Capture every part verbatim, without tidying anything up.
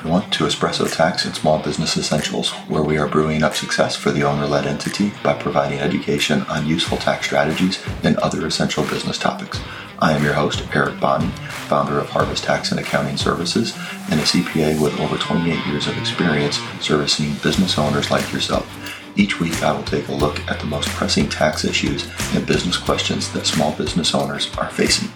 everyone, to Espresso Tax and Small Business Essentials, where we are brewing up success for the owner-led entity by providing education on useful tax strategies and other essential business topics. I am your host, Eric Bonney, founder of Harvest Tax and Accounting Services, and a C P A with over twenty-eight years of experience servicing business owners like yourself. Each week, I will take a look at the most pressing tax issues and business questions that small business owners are facing.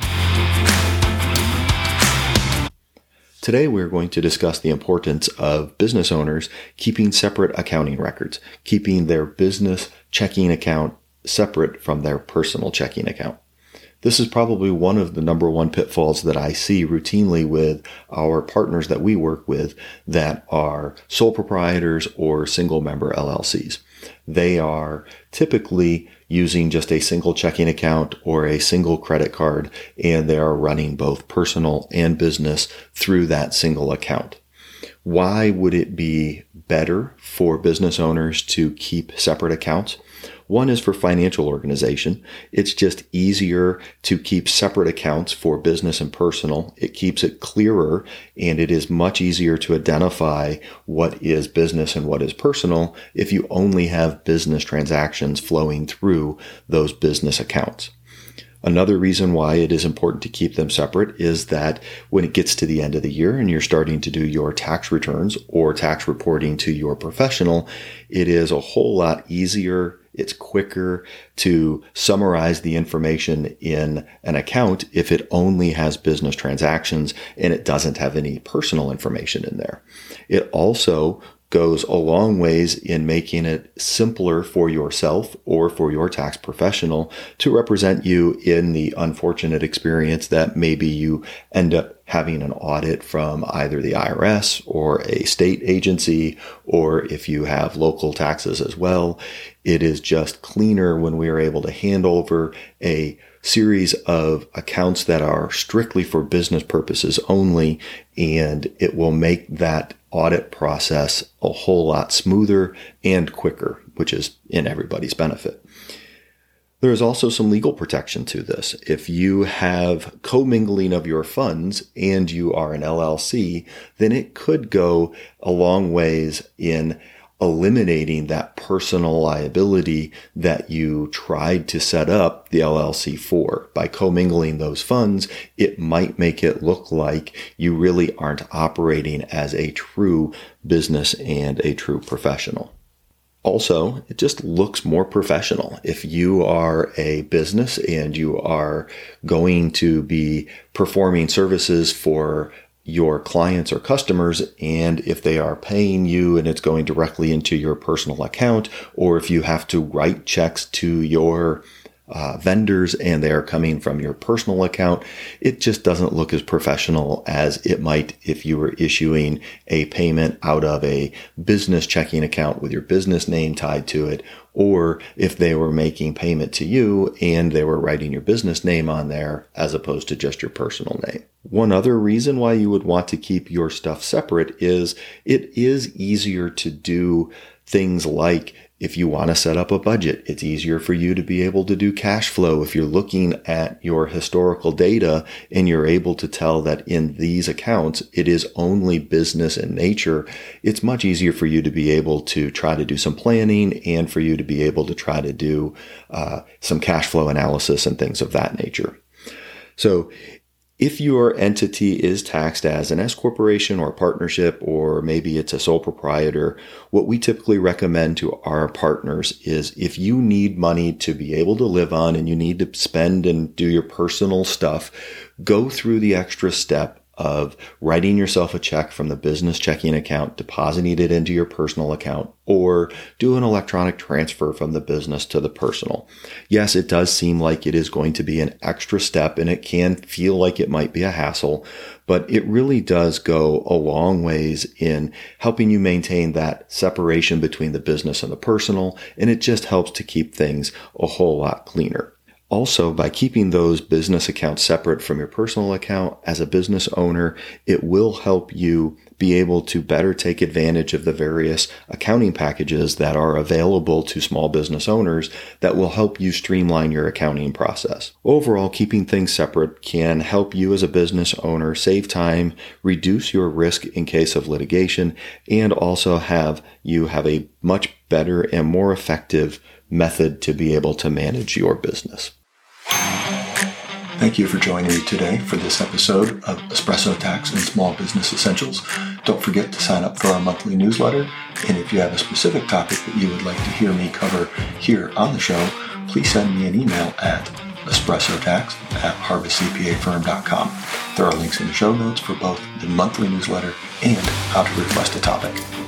Today, we're going to discuss the importance of business owners keeping separate accounting records, keeping their business checking account separate from their personal checking account. This is probably one of the number one pitfalls that I see routinely with our partners that we work with that are sole proprietors or single member L L Cs. They are typically using just a single checking account or a single credit card, and they are running both personal and business through that single account. Why would it be better for business owners to keep separate accounts? One is for financial organization. It's just easier to keep separate accounts for business and personal. It keeps it clearer, and it is much easier to identify what is business and what is personal if you only have business transactions flowing through those business accounts. Another reason why it is important to keep them separate is that when it gets to the end of the year and you're starting to do your tax returns or tax reporting to your professional, it is a whole lot easier. It's quicker to summarize the information in an account if it only has business transactions and it doesn't have any personal information in there. It also goes a long ways in making it simpler for yourself or for your tax professional to represent you in the unfortunate experience that maybe you end up having an audit from either the I R S or a state agency, or if you have local taxes as well. It is just cleaner when we are able to hand over a series of accounts that are strictly for business purposes only, and it will make that audit process a whole lot smoother and quicker, which is in everybody's benefit. There is also some legal protection to this. If you have commingling of your funds and you are an L L C, then it could go a long ways in eliminating that personal liability that you tried to set up the L L C for. By commingling those funds, it might make it look like you really aren't operating as a true business and a true professional. Also, it just looks more professional. If you are a business and you are going to be performing services for your clients or customers, and if they are paying you and it's going directly into your personal account, or if you have to write checks to your uh, vendors and they are coming from your personal account, it just doesn't look as professional as it might if you were issuing a payment out of a business checking account with your business name tied to it, or if they were making payment to you and they were writing your business name on there as opposed to just your personal name. One other reason why you would want to keep your stuff separate is it is easier to do things like if you want to set up a budget. It's easier for you to be able to do cash flow. If you're looking at your historical data and you're able to tell that in these accounts, it is only business in nature, it's much easier for you to be able to try to do some planning and for you to be able to try to do uh, some cash flow analysis and things of that nature. So if your entity is taxed as an S corporation or a partnership, or maybe it's a sole proprietor, what we typically recommend to our partners is if you need money to be able to live on and you need to spend and do your personal stuff, go through the extra step of writing yourself a check from the business checking account, depositing it into your personal account, or do an electronic transfer from the business to the personal. Yes, it does seem like it is going to be an extra step and it can feel like it might be a hassle, but it really does go a long ways in helping you maintain that separation between the business and the personal, and it just helps to keep things a whole lot cleaner. Also, by keeping those business accounts separate from your personal account as a business owner, it will help you be able to better take advantage of the various accounting packages that are available to small business owners that will help you streamline your accounting process. Overall, keeping things separate can help you as a business owner save time, reduce your risk in case of litigation, and also have you have a much better and more effective method to be able to manage your business. Thank you for joining me today for this episode of Espresso Tax and Small Business Essentials. Don't forget to sign up for our monthly newsletter. And if you have a specific topic that you would like to hear me cover here on the show, please send me an email at espressotax at harvest c p a firm dot com. There are links in the show notes for both the monthly newsletter and how to request a topic.